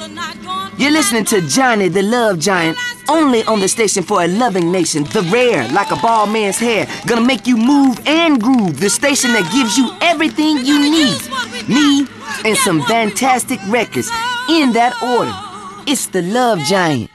You're listening to Johnny the Love Giant, only on the station for a loving nation. The rare, like a bald man's hair, gonna make you move and groove. The station that gives you everything you need. Me and some fantastic records in that order. It's the Love Giant.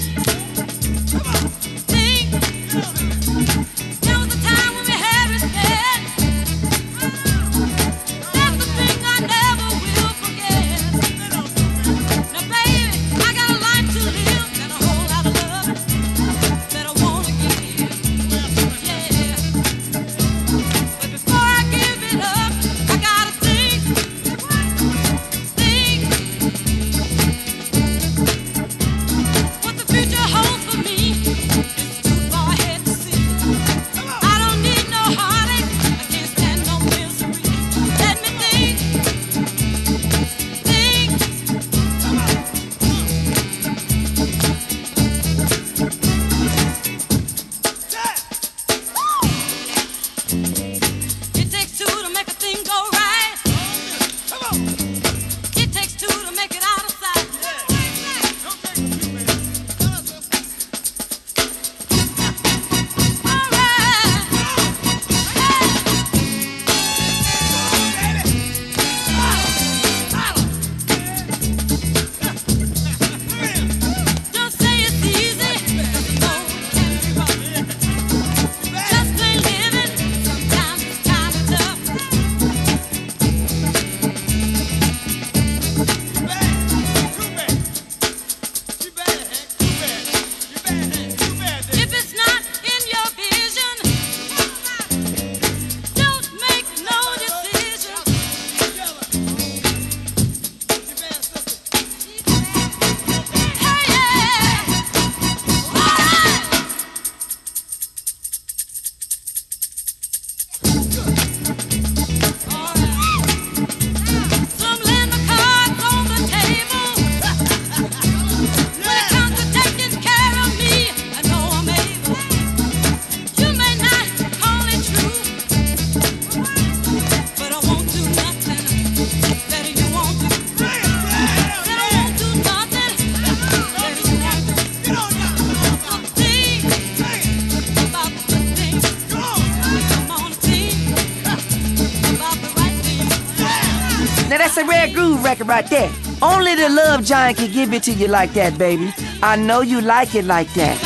Now that's a rare groove record right there. Only the Love Giant can give it to you like that, baby. I know you like it like that.